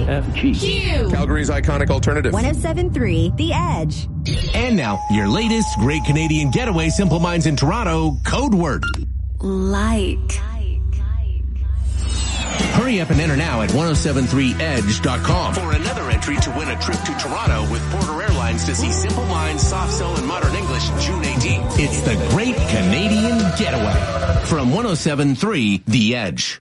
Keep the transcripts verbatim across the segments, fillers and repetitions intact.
K F G. Q. Calgary's iconic alternative. one oh seven point three The Edge. And now, your latest Great Canadian Getaway Simple Minds in Toronto code word. Like. Hurry up and enter now at ten seventy-three edge dot com for another entry to win a trip to Toronto with Porter Airlines to see Simple Minds, Soft Cell, and Modern English June eighteenth. It's the Great Canadian Getaway from ten seventy-three The Edge.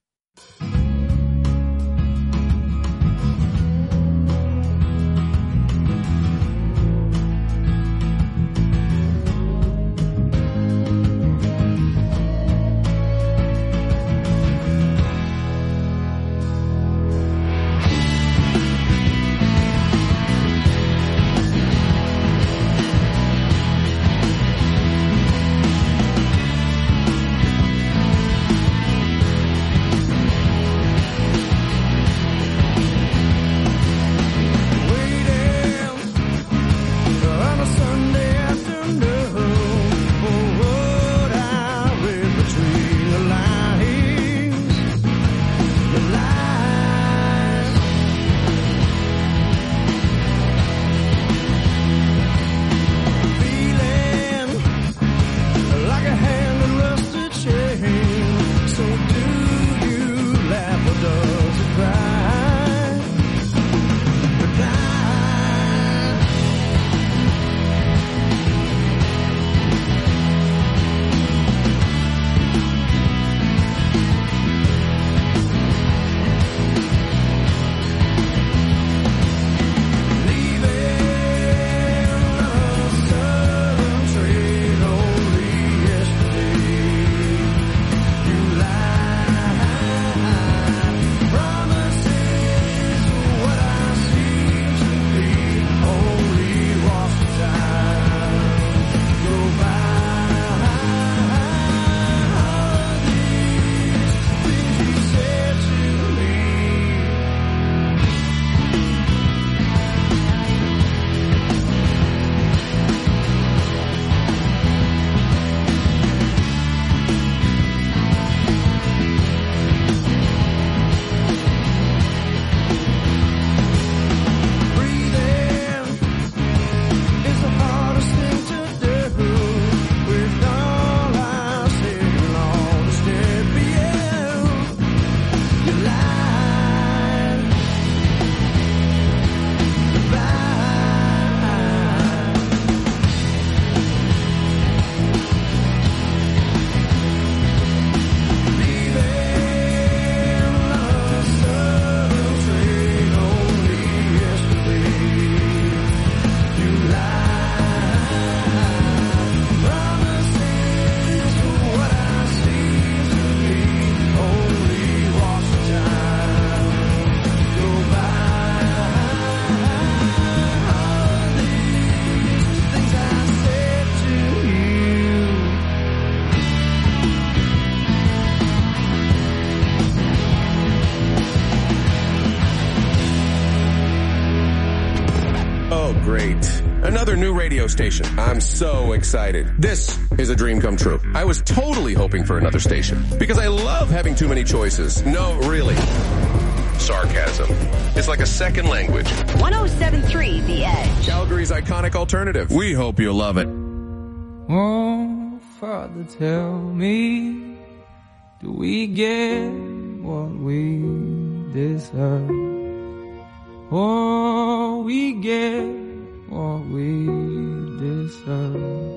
Another new radio station. I'm so excited. This is a dream come true. I was totally hoping for another station because I love having too many choices. No, really. Sarcasm. It's like a second language. ten seventy-three The Edge. Calgary's iconic alternative. We hope you love it. Oh, Father, tell me, do we get what we deserve? Oh, we get what we deserve.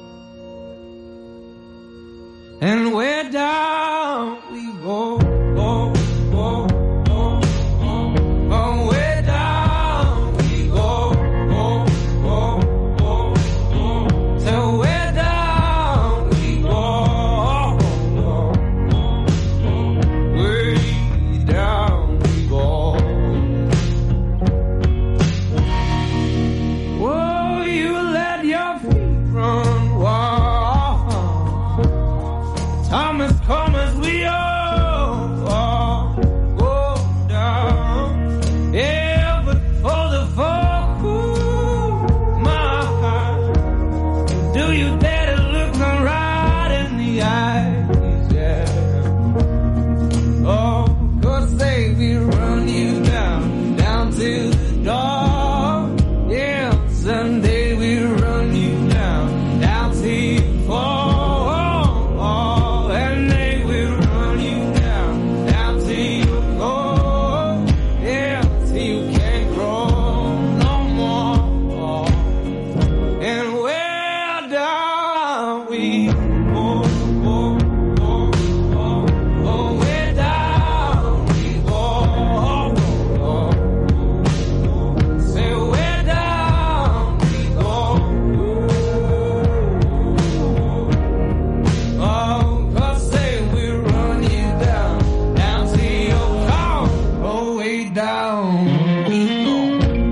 And where down we go, go, go, go, go. Oh, where down we go, go, go, go, go. So where down we go, go, go, go. Way down we go. Oh, you let your feet down we go.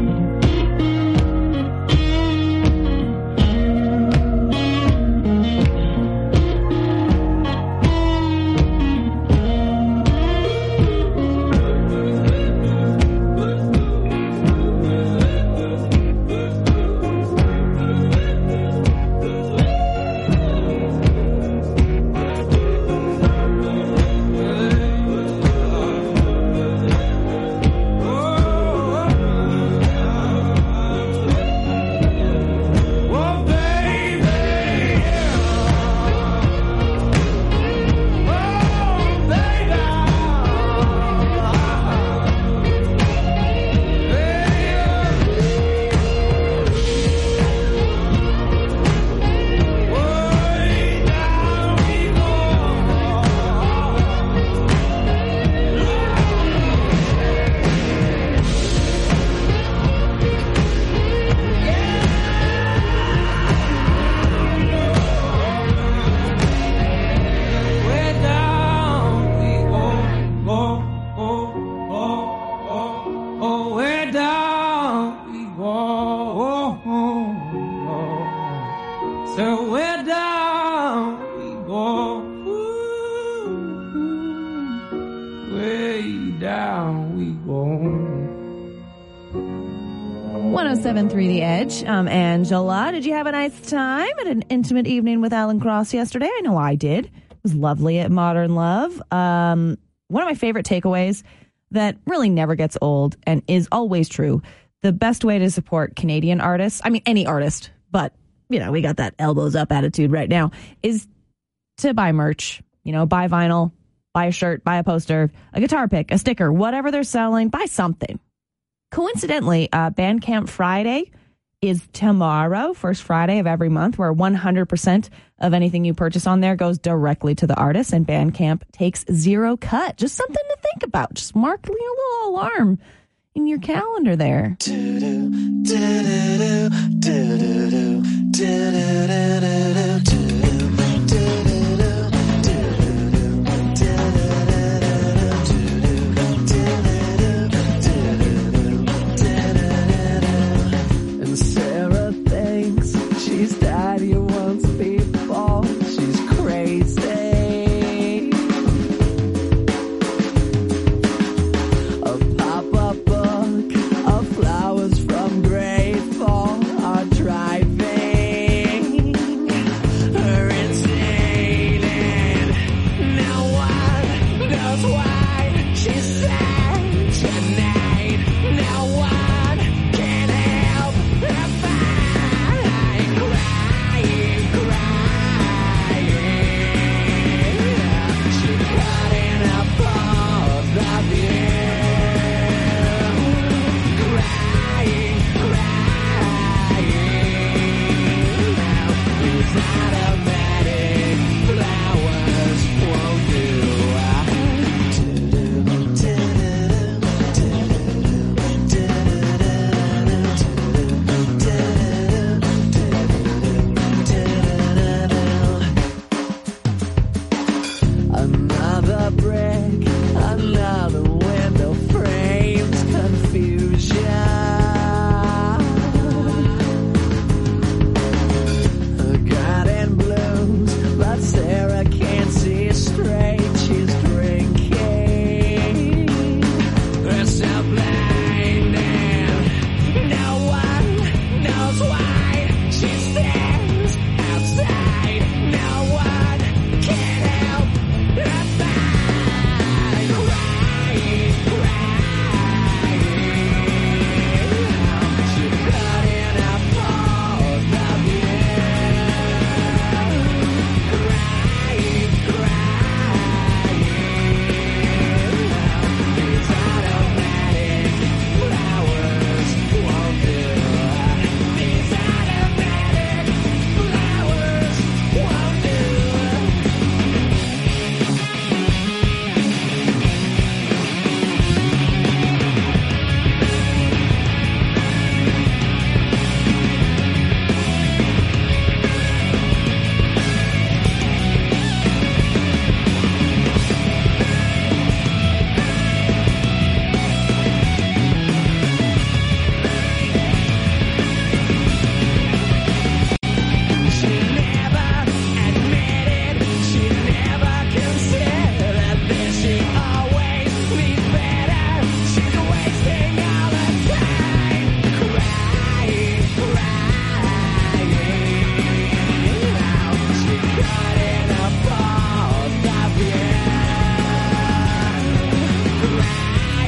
So we're down we go. Ooh, way down we go. one oh seven point three The Edge. Um, Angela, did you have a nice time at an intimate evening with Alan Cross yesterday? I know I did. It was lovely at Modern Love. Um, one of my favorite takeaways that really never gets old and is always true. The best way to support Canadian artists, I mean, any artist, but, you know, we got that elbows up attitude right now, is to buy merch, you know, buy vinyl, buy a shirt, buy a poster, a guitar pick, a sticker, whatever they're selling, buy something. Coincidentally, uh, Bandcamp Friday is tomorrow, first Friday of every month, where one hundred percent of anything you purchase on there goes directly to the artist, and Bandcamp takes zero cut. Just something to think about. Just mark a little alarm in your calendar there. And Sarah thinks she's daddy wants people. She's crazy. A pop-up book of flowers from Grateful are driving her insane.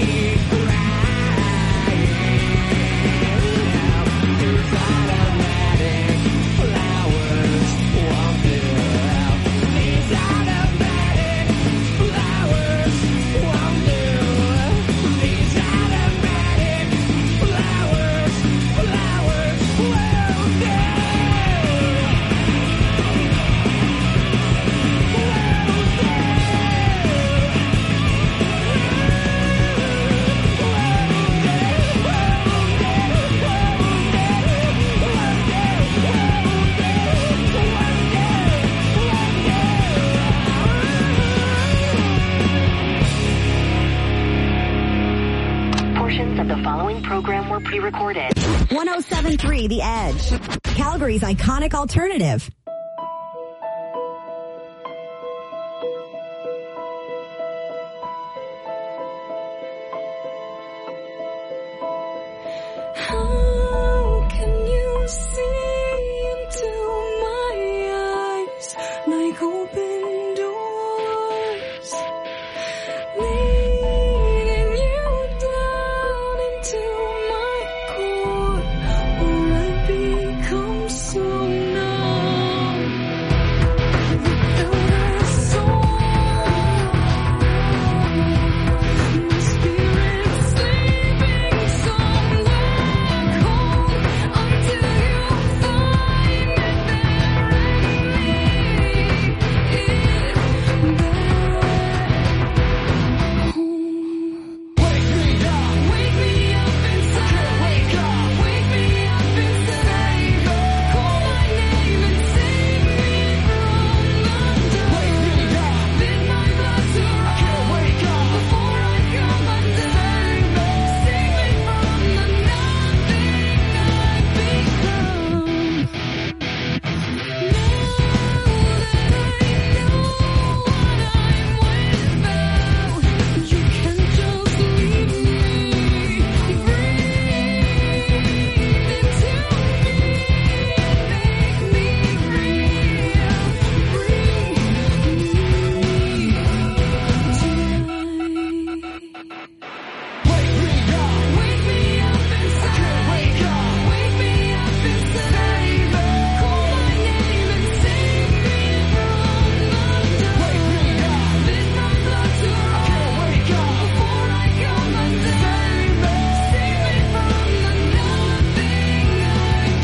Pre-recorded. one oh seven point three The Edge, Calgary's iconic alternative. How can you see into my eyes like open doors? Leading you down into my core, where I become so numb. Without a soul, my spirit sleeping somewhere cold until you find me burying it back home. Wake me up, wake me up inside. Wake up, wake me up inside. Call my name and save me from the dark. Wake me up, bid my blood to run. Wake up before I come undone. Save me from the nothing I've become. Now that I know what I'm without, you can just leave me. Breathe into me, make me real. Breathe tonight. Wake me up, wake me up inside. Wake up, wake me up inside. Call my name and save me from the dark. Wake me up, bid my blood to run. Wake up before I come undone. Save me from the nothing I've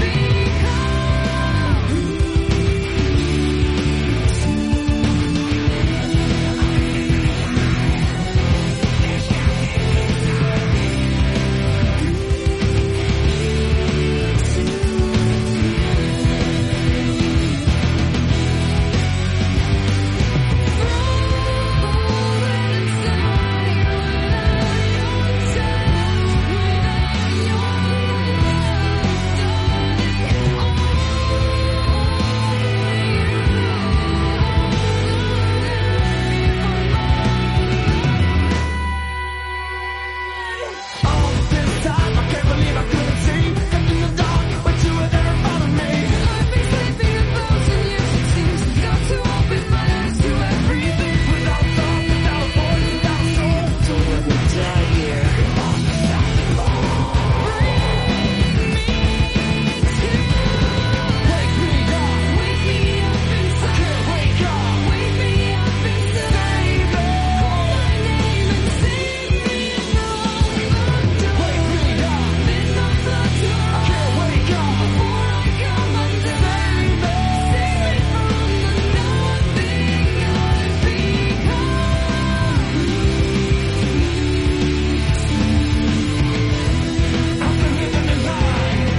all this time, I can't believe I couldn't see. Kept in the dark, but you were there in front of me. I've been sleeping a thousand years, it seems. Got to open my eyes to everything. Without thought, without a voice, without a soul. So let me die here. On the shopping mall. Bring me to. Wake me up, wake me up inside. Wake up, wake me up inside. Call my name and save me from the dark. Wake me up, bid my blood to run. Wake up before I come undone. Save me from the nothing I've become. Nothing in the line.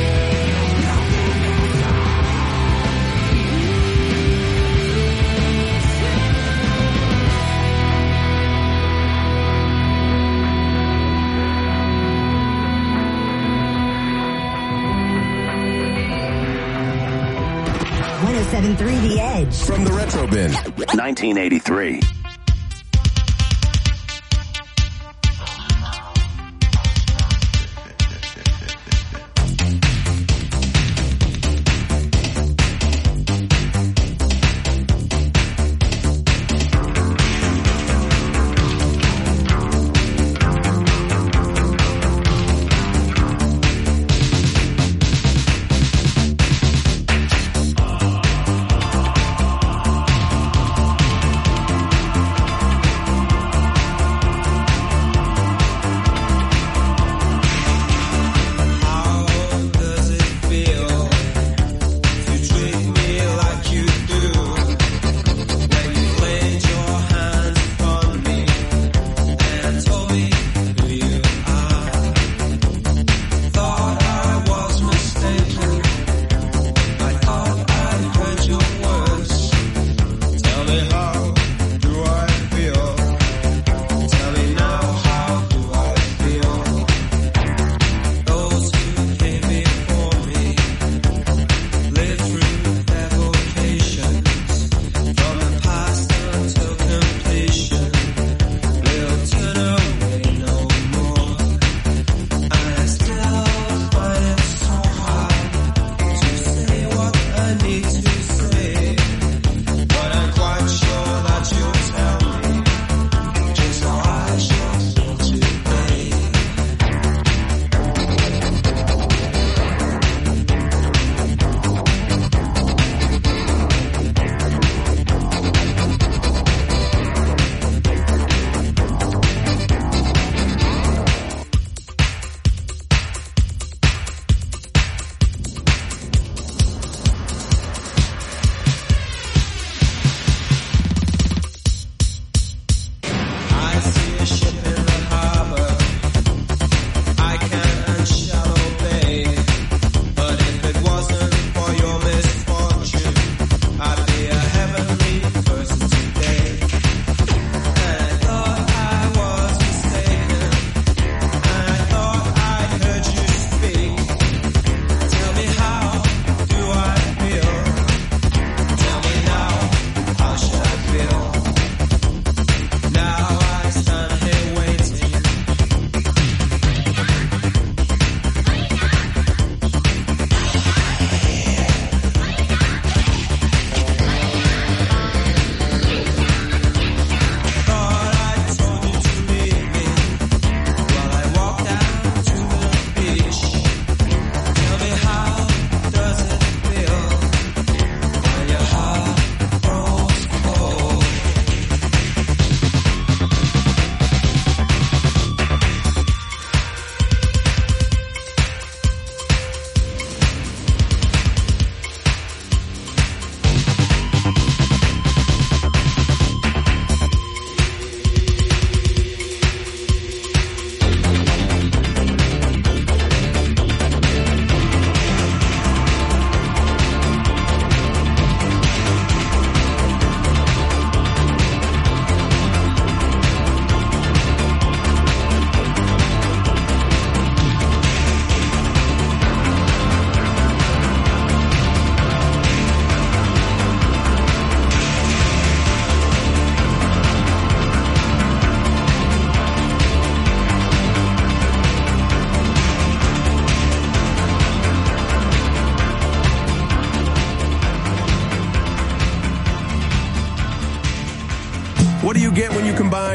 one oh seven point three The Edge. From the Retro Bin. nineteen eighty-three.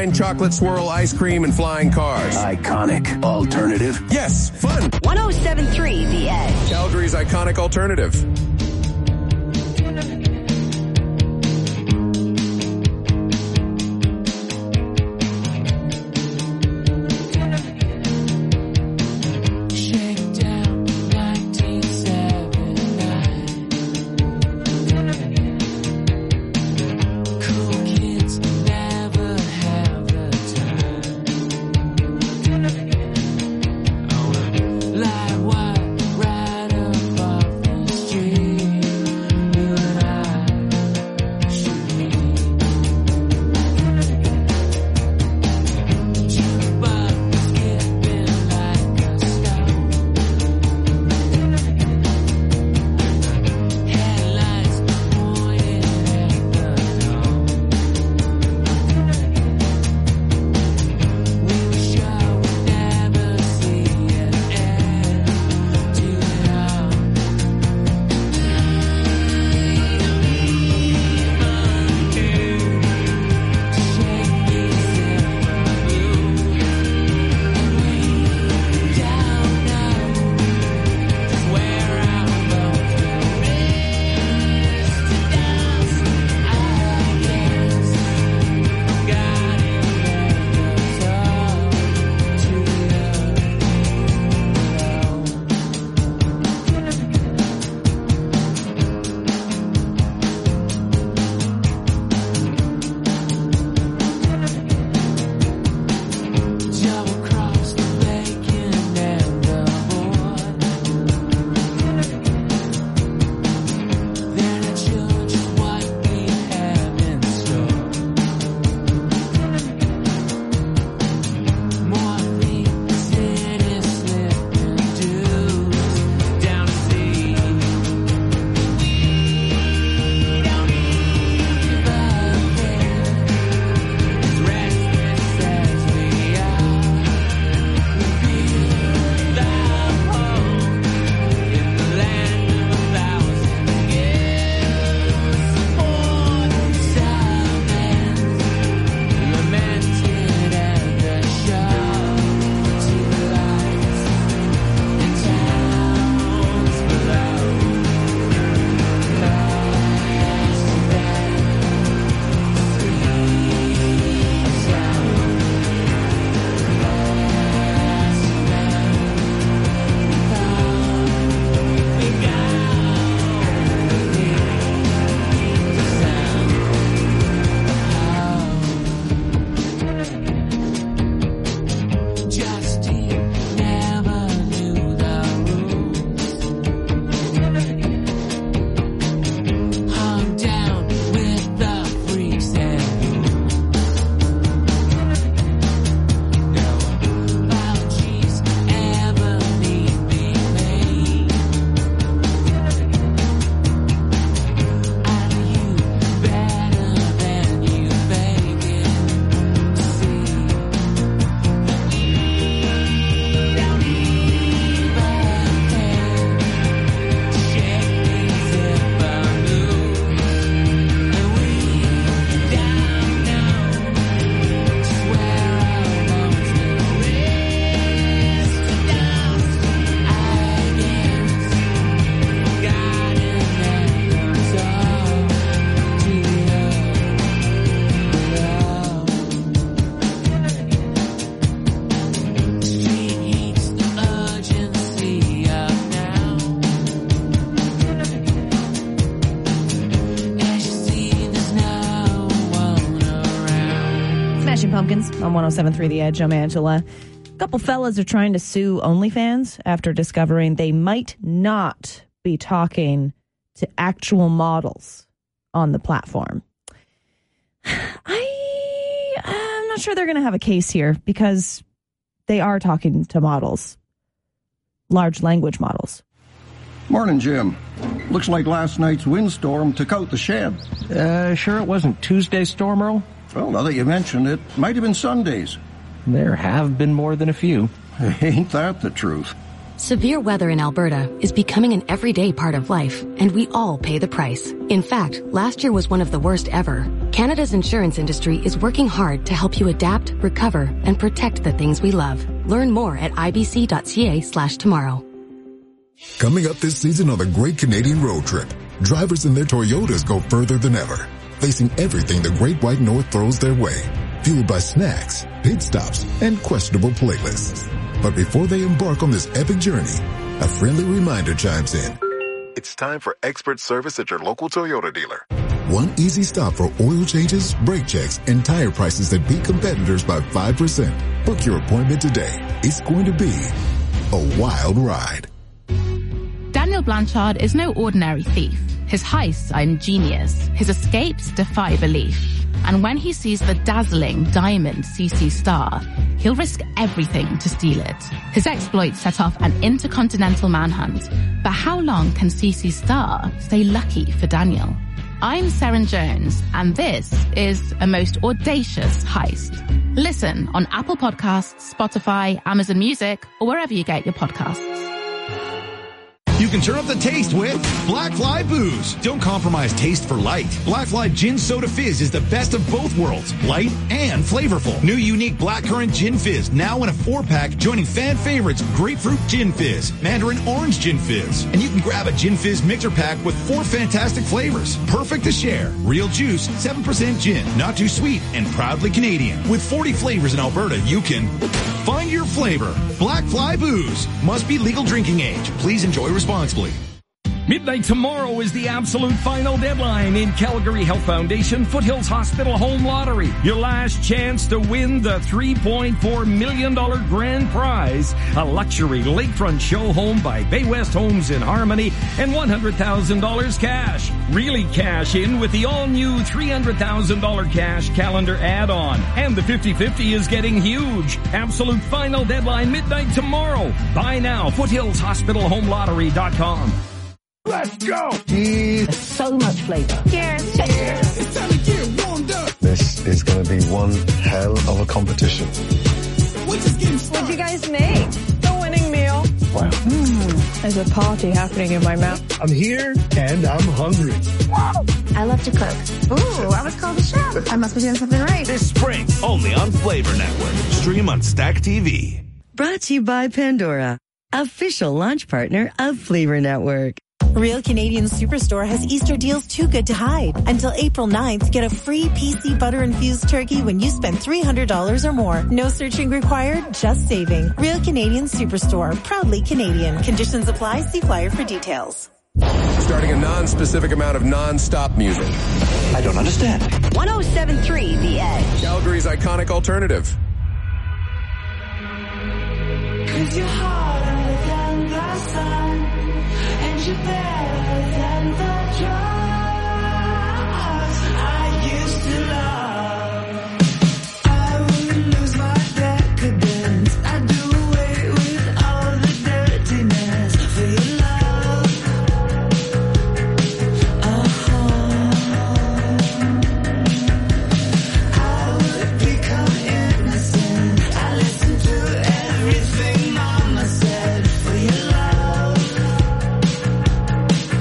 Fine chocolate swirl ice cream and flying cars. Iconic alternative. Yes, fun. one oh seven point three The Edge. Calgary's iconic alternative. Pumpkins on one oh seven point three The Edge. I'm Angela. A couple fellas are trying to sue OnlyFans after discovering they might not be talking to actual models on the platform. I, I'm not sure they're going to have a case here because they are talking to models, large language models. Morning, Jim. Looks like last night's windstorm took out the shed. Uh, sure it wasn't Tuesday's storm, Earl? Well, now that you mention it, might have been Sunday's. There have been more than a few. Ain't that the truth? Severe weather in Alberta is becoming an everyday part of life, and we all pay the price. In fact, last year was one of the worst ever. Canada's insurance industry is working hard to help you adapt, recover, and protect the things we love. Learn more at ibc.ca slash tomorrow. Coming up this season on the Great Canadian Road Trip, drivers in their Toyotas go further than ever, facing everything the Great White North throws their way, fueled by snacks, pit stops, and questionable playlists. But before they embark on this epic journey, a friendly reminder chimes in. It's time for expert service at your local Toyota dealer. One easy stop for oil changes, brake checks, and tire prices that beat competitors by five percent. Book your appointment today. It's going to be a wild ride. Daniel Blanchard is no ordinary thief. His heists are ingenious. His escapes defy belief. And when he sees the dazzling diamond C C Star, he'll risk everything to steal it. His exploits set off an intercontinental manhunt. But how long can C C Star stay lucky for Daniel? I'm Seren Jones, and this is a most audacious heist. Listen on Apple Podcasts, Spotify, Amazon Music, or wherever you get your podcasts. You can turn up the taste with Black Fly Booze. Don't compromise taste for light. Black Fly Gin Soda Fizz is the best of both worlds, light and flavorful. New unique Blackcurrant Gin Fizz, now in a four-pack, joining fan favorites Grapefruit Gin Fizz, Mandarin Orange Gin Fizz. And you can grab a Gin Fizz mixer pack with four fantastic flavors. Perfect to share. Real juice, seven percent gin, not too sweet, and proudly Canadian. With forty flavors in Alberta, you can find your flavor. Black Fly Booze. Must be legal drinking age. Please enjoy responsibly. Midnight tomorrow is the absolute final deadline in Calgary Health Foundation Foothills Hospital Home Lottery. Your last chance to win the three point four million dollars grand prize, a luxury lakefront show home by Bay West Homes in Harmony, and one hundred thousand dollars cash. Really cash in with the all-new three hundred thousand dollars cash calendar add-on. And the fifty-fifty is getting huge. Absolute final deadline midnight tomorrow. Buy now, foothills hospital home lottery dot com. Let's go! There's so much flavor. Cheers. Cheers. It's time to get warmed up. This is going to be one hell of a competition. What'd you guys make? The winning meal. Wow. Mm, there's a party happening in my mouth. I'm here and I'm hungry. I love to cook. Ooh, I was called a chef. I must be doing something right. This spring, only on Flavor Network. Stream on Stack T V. Brought to you by Pandora, official launch partner of Flavor Network. Real Canadian Superstore has Easter deals too good to hide. Until April ninth, get a free P C butter-infused turkey when you spend three hundred dollars or more. No searching required, just saving. Real Canadian Superstore, proudly Canadian. Conditions apply. See flyer for details. Starting a non-specific amount of non-stop music. I don't understand. one oh seven point three The Edge. Calgary's iconic alternative. Cause you're harder than the sun, and you're better than the drugs I used to love. I would lose my decadence. I'd do away with all the dirtiness for your love. Uh-huh. I would become innocent. I listen to everything Mama said for your love.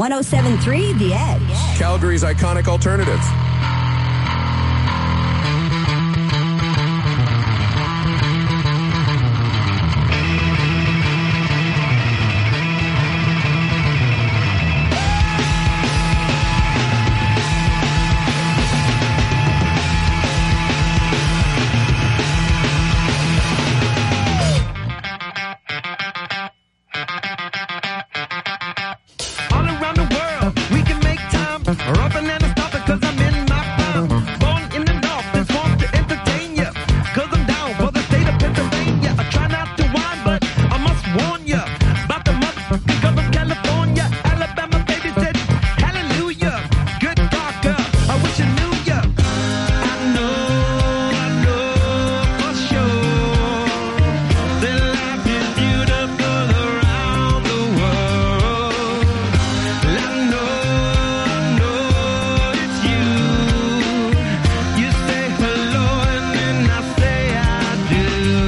one oh seven point three The Edge. Calgary's iconic alternatives. All around the world, we can make time. Up and never stop it, cause I'm in my prime. Born in the north, this wants to entertain ya. Cause I'm down for the state of Pennsylvania. I try not to whine, but I must warn ya. About the motherfucking girl from California. Alabama baby said, hallelujah. Good talker, I wish I knew ya. I know, I know for sure that life is beautiful around the world. I know, I know it's you. You say hello and then I say I do.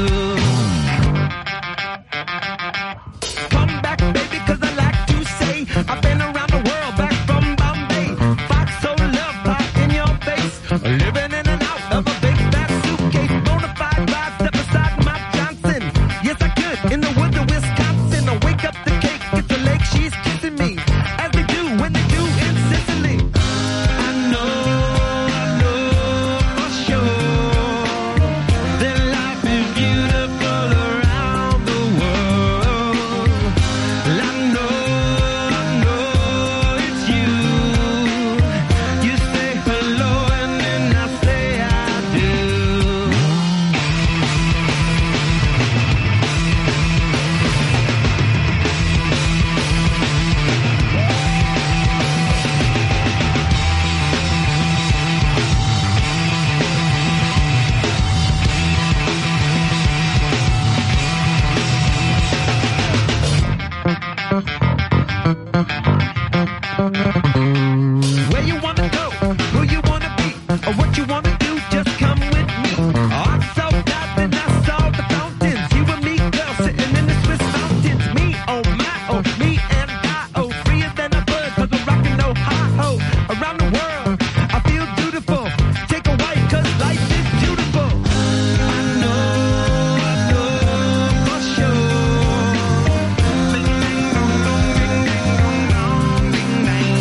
Come back, baby, cause I like to say I've been around the world, back from Bombay. Fox so love pie in your face. Living in and out of a big fat suitcase. Bonafide vibe, step beside my Johnson. Yes, I could, in the woods of Wisconsin. I wake up the cake, it's a lake, she's kissing me. As they do when they do in Sicily. I know, I know for sure that life is beautiful around the world. I know, I know it's you. You say hello and then I say I do. Where you wanna go, who you wanna be, or what you wanna do, just come with me. I'm so glad that I saw the fountains. You and me, girl, sitting in the Swiss mountains. Me, oh my, oh, me and I, oh, freer than a bird, cause I'm rockin' Ohio. Around the world, I feel beautiful. Take a white, cause life is beautiful. I know, I know for sure. Bing, bing, dong, dong, bing, bing, dong, dong, bing, bang.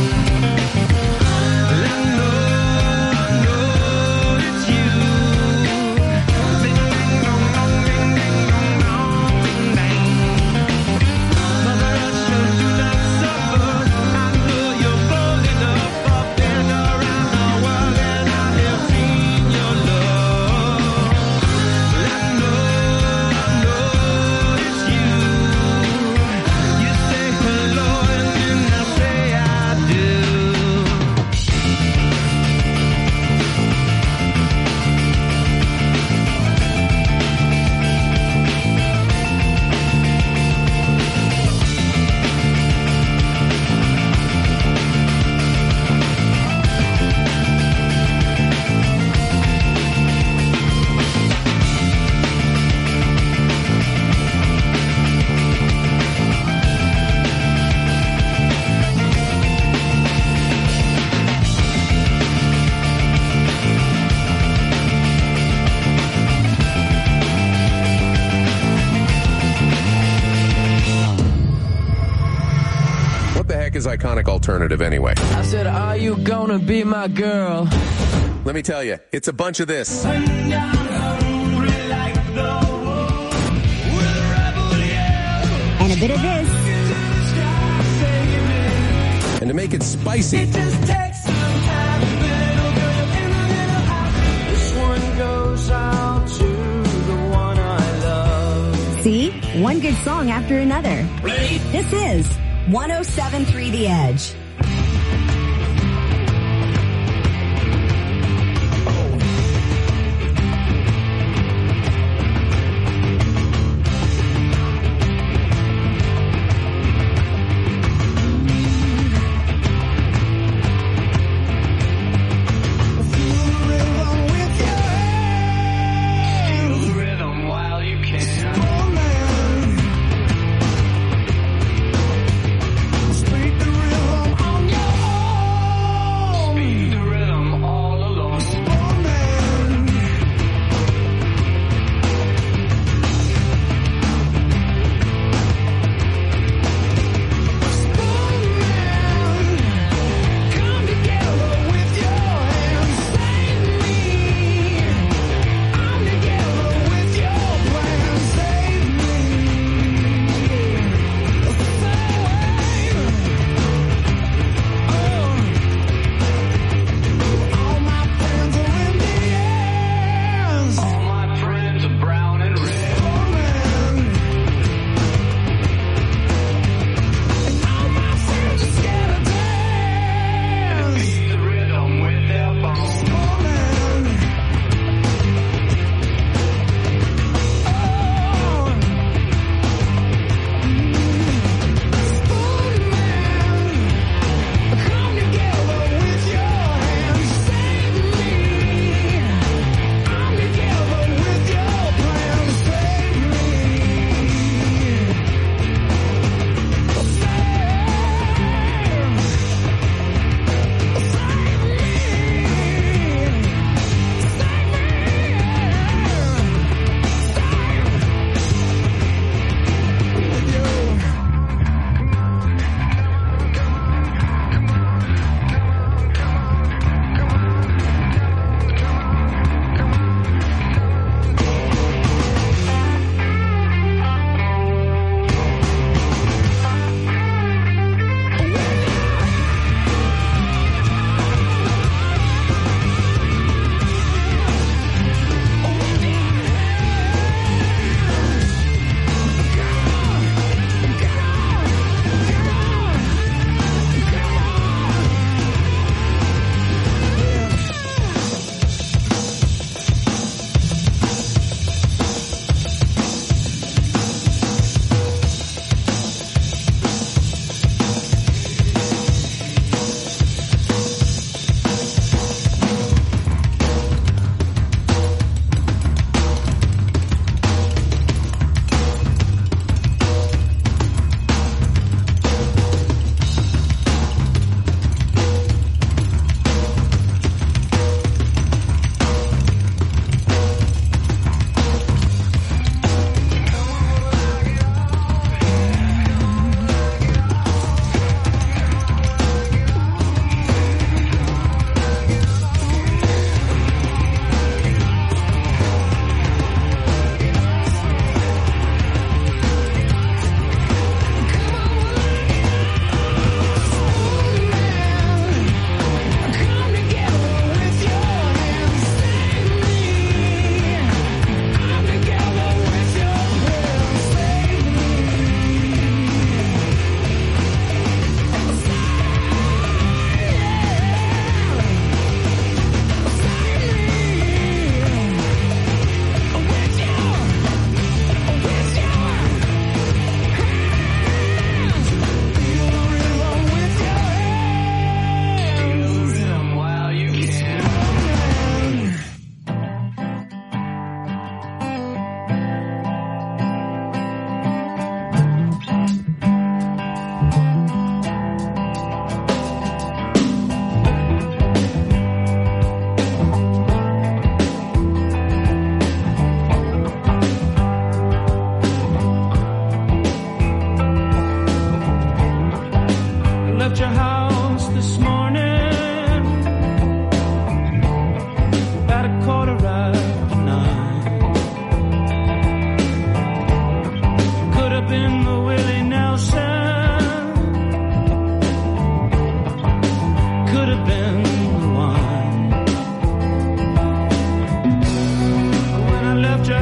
I know, I know it's you. Bing, bing, dong, dong, bing, bing, dong, dong, bing, bang. Mother Russia, do not suffer. I know you're bold enough. I've been around the world and I have seen your love. I know, I know it's you. You say hello and then I say I do. What the heck is iconic alternative anyway? I said, are you gonna be my girl? Let me tell you, it's a bunch of this. And a bit of this. And to make it spicy, This one goes out to the one I love. See? One good song after another. This is one oh seven point three The Edge. Speak the rhythm.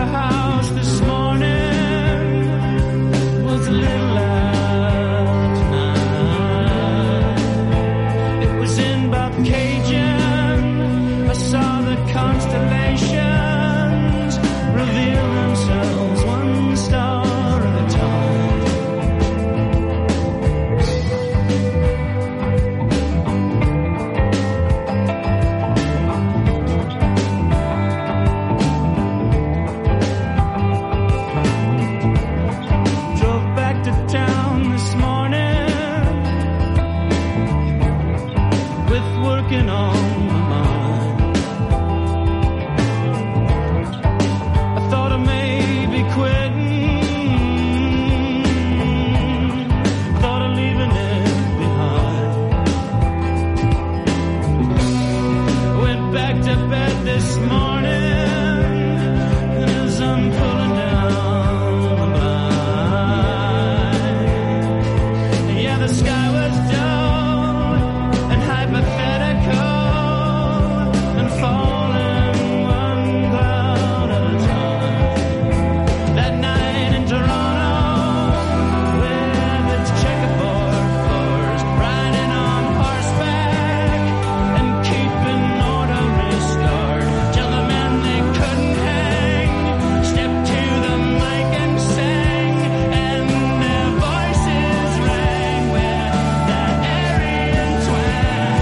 house this morning was a little out tonight. It was in Bobcaygeon. I saw the constellations reveal themselves one star at a time. Drove back to town this morning with working on my mind. I thought I may be quitting, thought of leaving it behind. Went back to bed this morning, and as I'm pulling down the blind, yeah, the sky was dull and hypothetical and falling one cloud at a time. That night in Toronto, with its checkerboard floors, riding on horseback and keeping order restored. Gentlemen, they couldn't hang, stepped to the mic and sang, and their voices rang with that Aryan twang.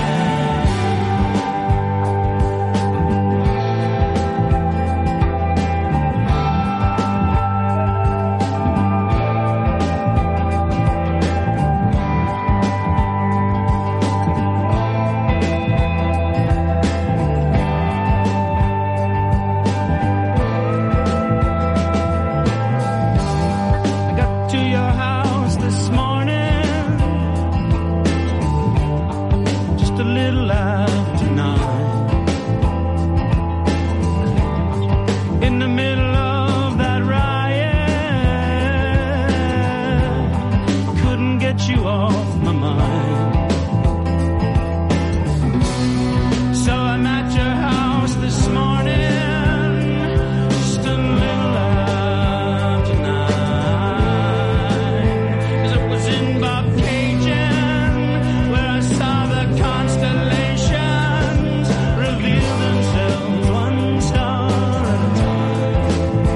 I got to your house this morning, just a little after nine. In the middle of that riot, couldn't get you off my mind. So I'm at your house this morning, just a little after nine. 'Cause it was in Bobcaygeon where I saw the constellations reveal themselves one star at a time.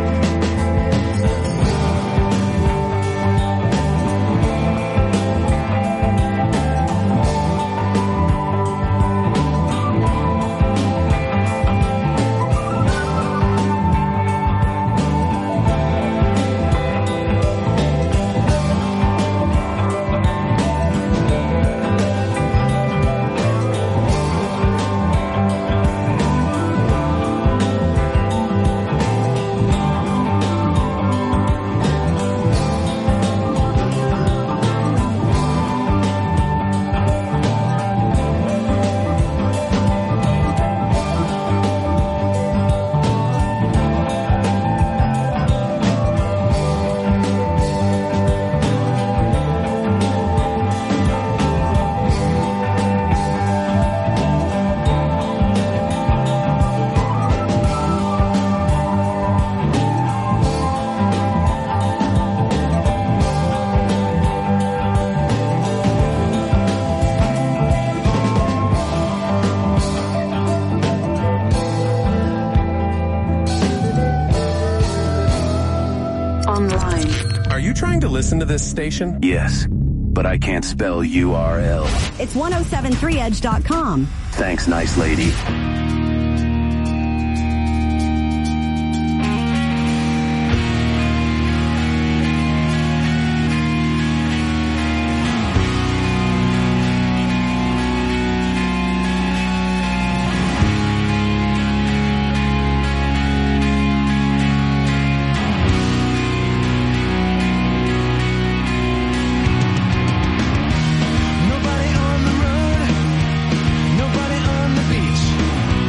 Online. Are you trying to listen to this station? Yes, but I can't spell U R L. It's ten seventy-three edge dot com. Thanks, nice lady. Nobody on the road, nobody on the beach.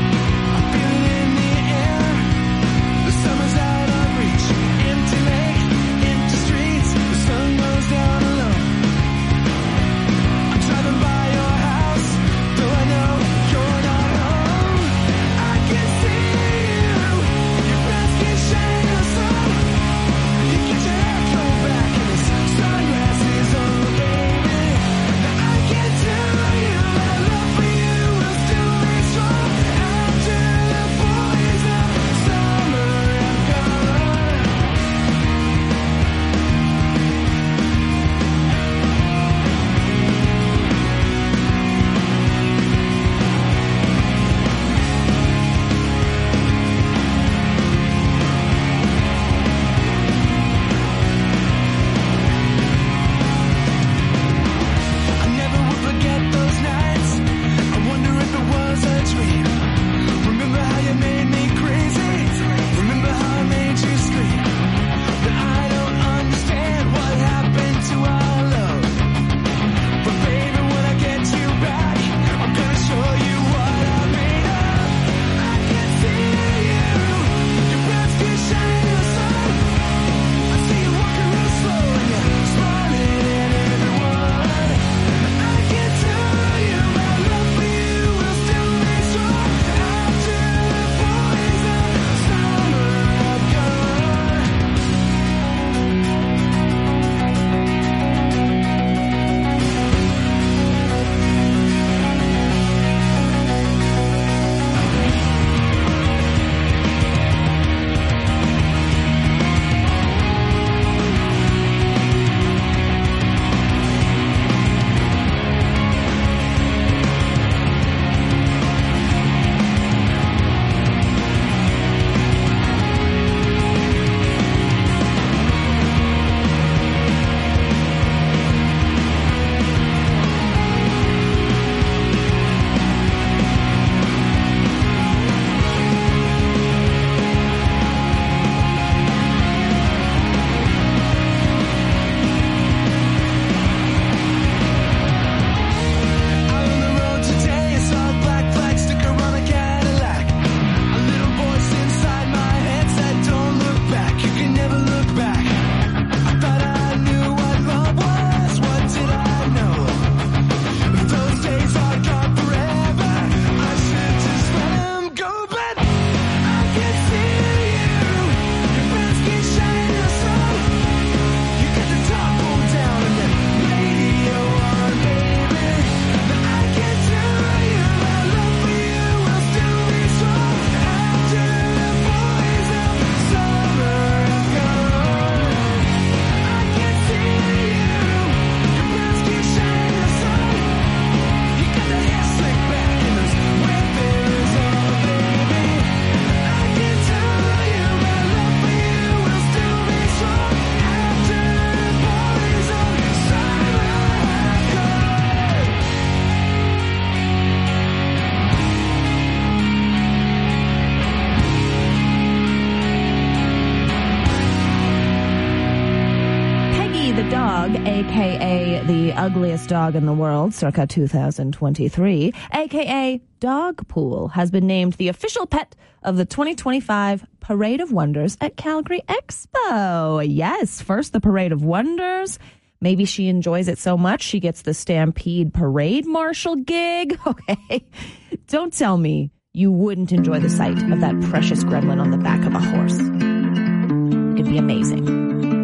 Dog, a k a the ugliest dog in the world, circa two thousand twenty-three, a k a Dogpool, has been named the official pet of the twenty twenty-five Parade of Wonders at Calgary Expo. Yes, first the Parade of Wonders. Maybe she enjoys it so much she gets the Stampede Parade Marshal gig. Okay, don't tell me you wouldn't enjoy the sight of that precious gremlin on the back of a horse. It'd be amazing.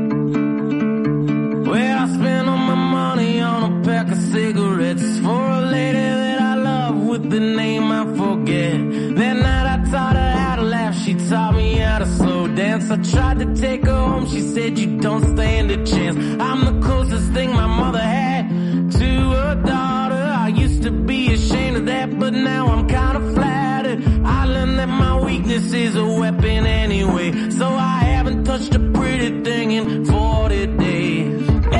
Well, I spent all my money on a pack of cigarettes for a lady that I love with the name I forget. That night I taught her how to laugh, she taught me how to slow dance. I tried to take her home, she said you don't stand a chance. I'm the closest thing my mother had to a daughter. I used to be ashamed of that, but now I'm kind of flattered. I learned that my weakness is a weapon anyway, so I haven't touched a pretty thing in forty days.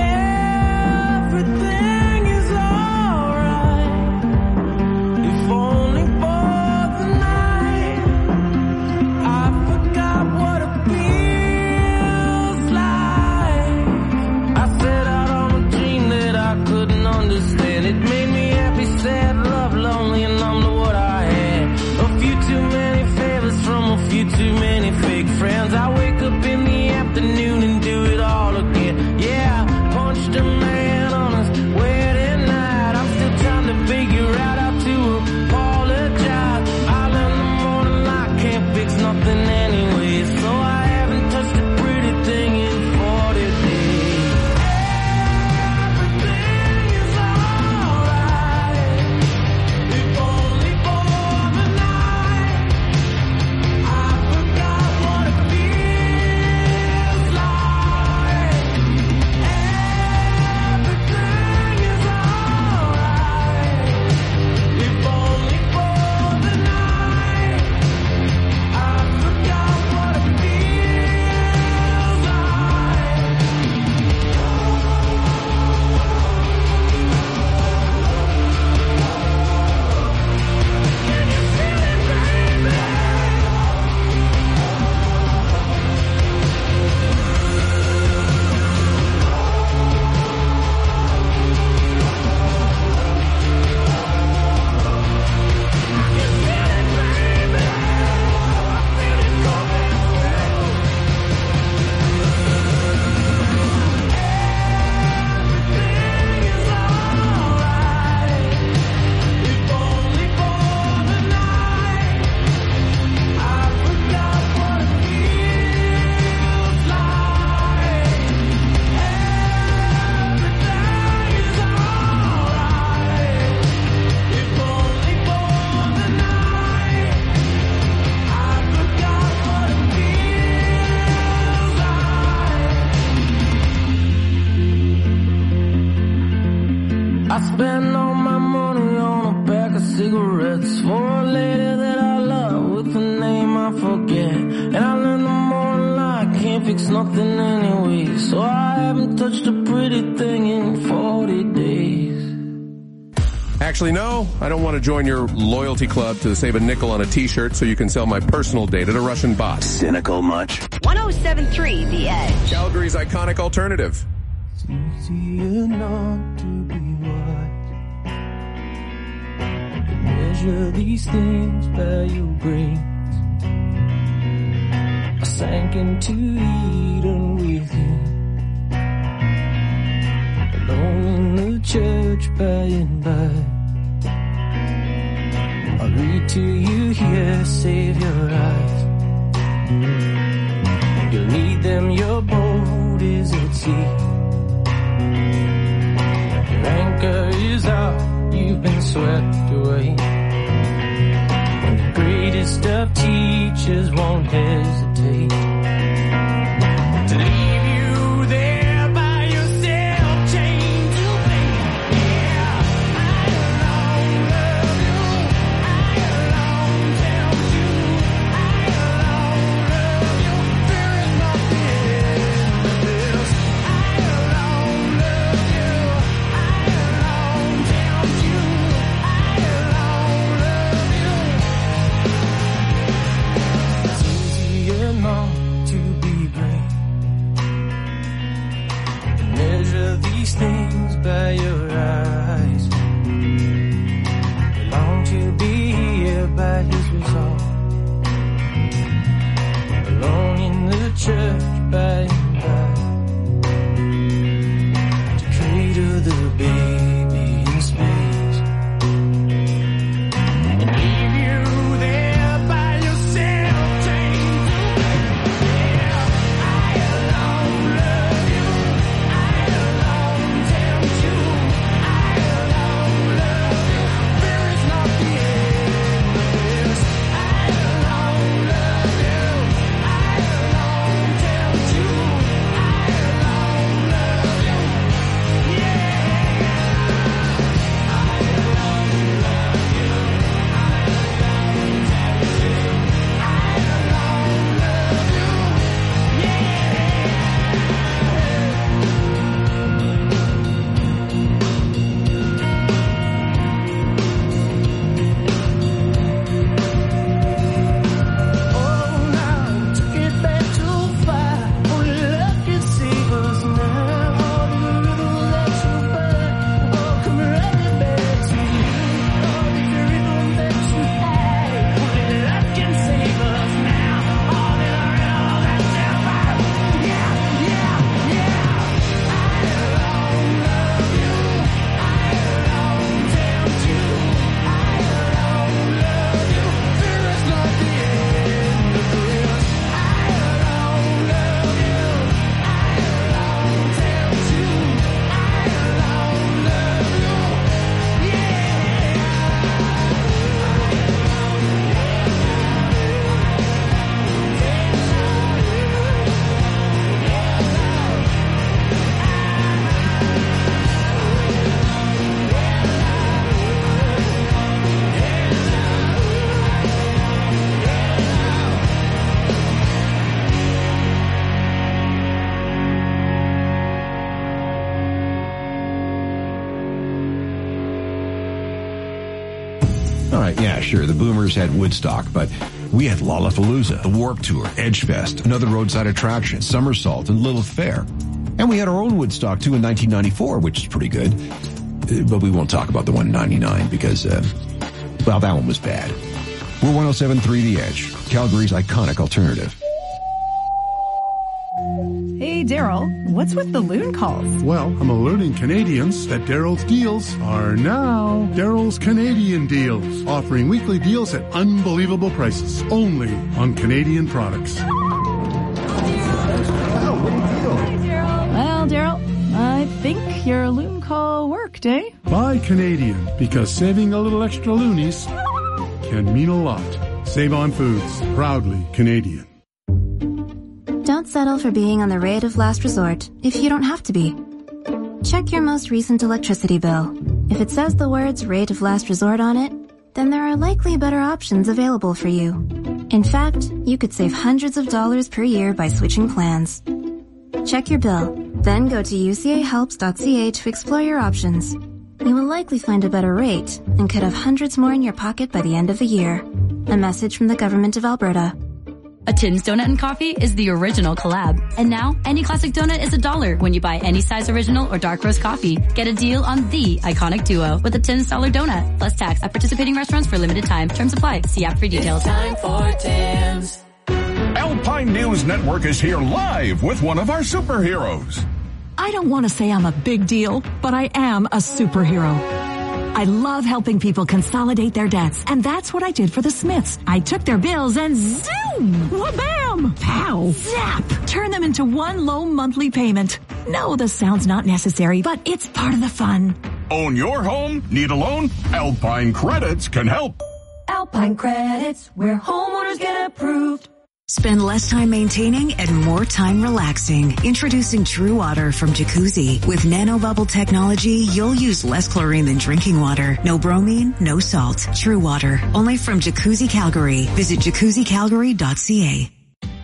Everything is alright, if only for the night. I forgot what it feels like. I set out on a dream that I couldn't understand. It made me happy, sad, love, lonely, and numb to what I had. A few too many favors from a few too many fake friends. I wake up in the afternoon and do it all again. Yeah, I punched a man on his wedding night. I'm still trying to figure out how to apologize. I learned the morning I can't fix nothing anyway, so I haven't touched a pretty thing in forty days. Everything is alright, if only for the night. I forgot what it feels like. Everything is alright, if only for the night. I forgot what it feels like. Can you feel it, baby? I spent all my money on a pack of cigarettes for a lady that I love with a name I forget. And I learned the morning I can't fix nothing anyway, so I haven't touched a pretty thing in forty days. Actually, no, I don't want to join your loyalty club to save a nickel on a t-shirt so you can sell my personal data to Russian bots. Cynical much? one oh seven point three The Edge. Calgary's iconic alternative. Easier not to be wise. Measure these things by your brains. I sank into Eden with you, alone in the church by and by. I'll read to you here, save your eyes. You'll need them, your boat is at sea. Your anchor is out, you've been swept away. And the greatest of teachers won't hesitate to leave you there by yourself, chained to fate. Yeah, I alone love you, I alone tell you, I alone love you, there is nothing else. I alone love you, I alone tell you, I alone love you. It's easier not these things by your eyes. I long to be here by his resolve. Alone in the church by and by, to cradle the baby in space and leave you there by yourself, chained to me. Yeah, I alone love you. I alone tempt you. I alone love you. There is not the end of this. I alone love you. I alone tempt you. I alone love you. Yeah, I alone love you. I alone tempt you. I alone love you. Oh, now you took it back too far. Only love can save us now. All the rhythm that you burn, oh, come running back to you. All the rhythm that you had, only love can save us now. All the rhythm that you burn, yeah, yeah, yeah. I alone love you. I alone tempt you. I alone love you. There is not the end of this. I alone love you. I alone tempt you. I alone love you. All right, yeah, sure. The Boomers had Woodstock, but we had Lollapalooza, the Warped Tour, Edgefest, another roadside attraction, Somersault, and Lilith Fair. And we had our own Woodstock, too, in nineteen ninety-four, which is pretty good. Uh, But we won't talk about the one in ninety-nine because, uh, well, that one was bad. We're one oh seven point three The Edge, Calgary's iconic alternative. Hey, Daryl, what's with the loon calls? Well, I'm alerting Canadians that Daryl's deals are now Daryl's Canadian Deals, offering weekly deals at unbelievable prices, only on Canadian products. Well, Daryl, I think your loon call worked, eh? Buy Canadian, because saving a little extra loonies can mean a lot. Save on Foods, proudly Canadian. Don't settle for being on the rate of last resort if you don't have to be. Check your most recent electricity bill. If it says the words rate of last resort on it, then there are likely better options available for you. In fact, you could save hundreds of dollars per year by switching plans. Check your bill, then go to u c a helps dot c a to explore your options. You will likely find a better rate and could have hundreds more in your pocket by the end of the year. A message from the Government of Alberta. A Tim's Donut and Coffee is the original collab. And now, any classic donut is a dollar when you buy any size original or dark roast coffee. Get a deal on the iconic duo with a Tim's Dollar Donut, plus tax at participating restaurants for limited time. Terms apply. See app for details. It's time for Tim's. Alpine News Network is here live with one of our superheroes. I don't want to say I'm a big deal, but I am a superhero. I love helping people consolidate their debts, and that's what I did for the Smiths. I took their bills and zoom! Wha-bam! Pow! Zap! Turn them into one low monthly payment. No, the sound's not necessary, but it's part of the fun. Own your home? Need a loan? Alpine Credits can help. Alpine Credits, where homeowners get approved. Spend less time maintaining and more time relaxing. Introducing True Water from Jacuzzi. With nanobubble technology, you'll use less chlorine than drinking water. No bromine, no salt. True Water. Only from Jacuzzi Calgary. Visit jacuzzi calgary dot c a.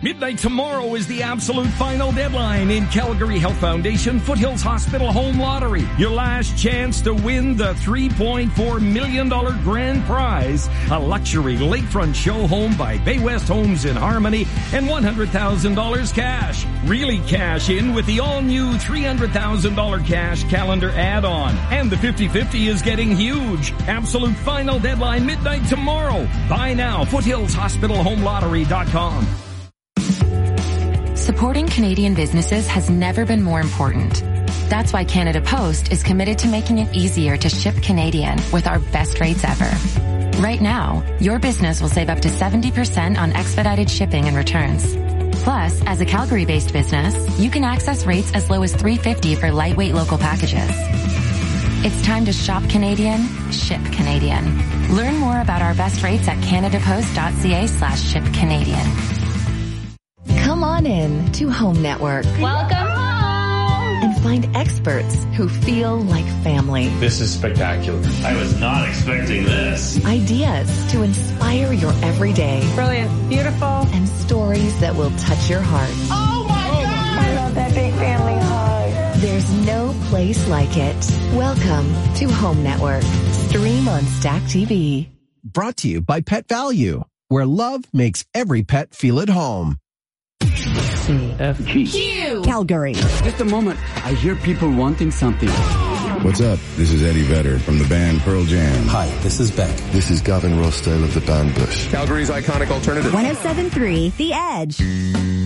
Midnight tomorrow is the absolute final deadline in Calgary Health Foundation Foothills Hospital Home Lottery. Your last chance to win the three point four million dollars grand prize, a luxury lakefront show home by Bay West Homes in Harmony, and one hundred thousand dollars cash. Really cash in with the all-new three hundred thousand dollars cash calendar add-on. And the fifty-fifty is getting huge. Absolute final deadline midnight tomorrow. Buy now. foothills hospital home lottery dot com. Supporting Canadian businesses has never been more important. That's why Canada Post is committed to making it easier to ship Canadian with our best rates ever. Right now, your business will save up to seventy percent on expedited shipping and returns. Plus, as a Calgary-based business, you can access rates as low as three dollars and fifty cents for lightweight local packages. It's time to shop Canadian, ship Canadian. Learn more about our best rates at canadapost.ca slash ship Canadian. Come on in to Home Network. Welcome home! And find experts who feel like family. This is spectacular. I was not expecting this. Ideas to inspire your everyday. Brilliant. Beautiful. And stories that will touch your heart. Oh my God! I love that big family hug. There's no place like it. Welcome to Home Network. Stream on Stack T V. Brought to you by Pet Value, where love makes every pet feel at home. C F G Q Calgary. Just a moment. I hear people wanting something. What's up? This is Eddie Vedder from the band Pearl Jam. Hi, this is Beck. This is Gavin Rossdale of the band Bush. Calgary's iconic alternative. one oh seven point three The Edge.